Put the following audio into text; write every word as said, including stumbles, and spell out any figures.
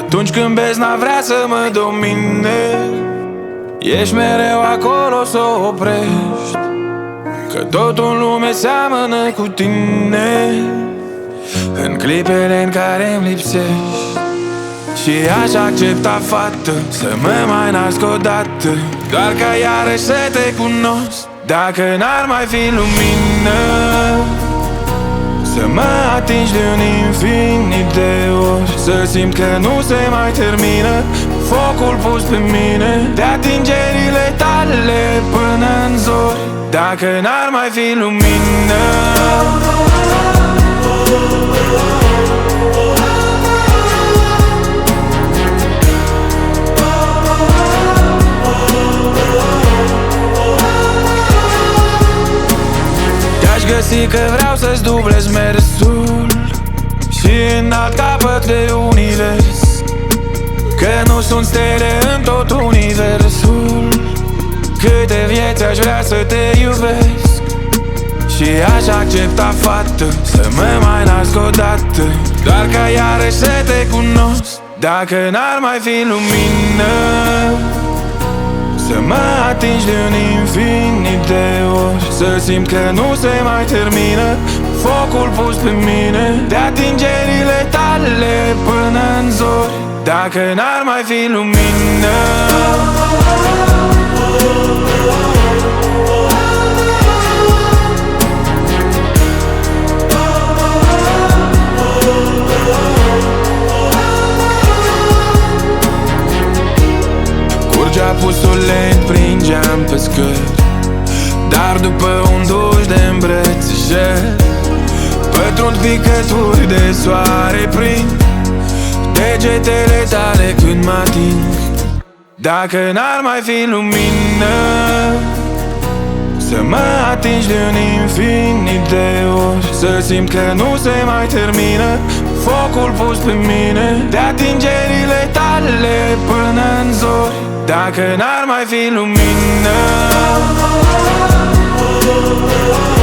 Atunci când bezna vrea să mă domine, ești mereu acolo să o oprești, că totul în lume seamănă cu tine, în clipele în care îmi lipsești. Și aș accepta, fată, să mă mai nasc odată, doar ca iarăși să te cunosc. Dacă n-ar mai fi lumină, să mă atingi de un infinit de ori, să simt că nu se mai termină focul pus pe mine de atingerile tale până în zori. Dacă n-ar mai fi lumină, te-aș găsi că vreau să-ți dublez mersul și în alt capăt de univers, că nu sunt stele în tot universul. Câte vieți aș vrea să te iubesc și aș accepta, fată, să mă mai nasc odată, doar ca iarăși să te cunosc. Dacă n-ar mai fi lumină, să mă atingi de un infinit de ori, să simt că nu se mai termină focul pus pe mine de atingerile tale până în zori. Dacă n-ar mai fi lumină, curgea pusul lent prin geam pe scări, dar după un duș de îmbrățișări pătrund picături de soare prin degetele tale când mă ating. Dacă n-ar mai fi lumină, să mă atingi de un infinit de ori, să simt că nu se mai termină focul pus pe mine de atingerile tale până în zori. Dacă n-ar mai fi lumină,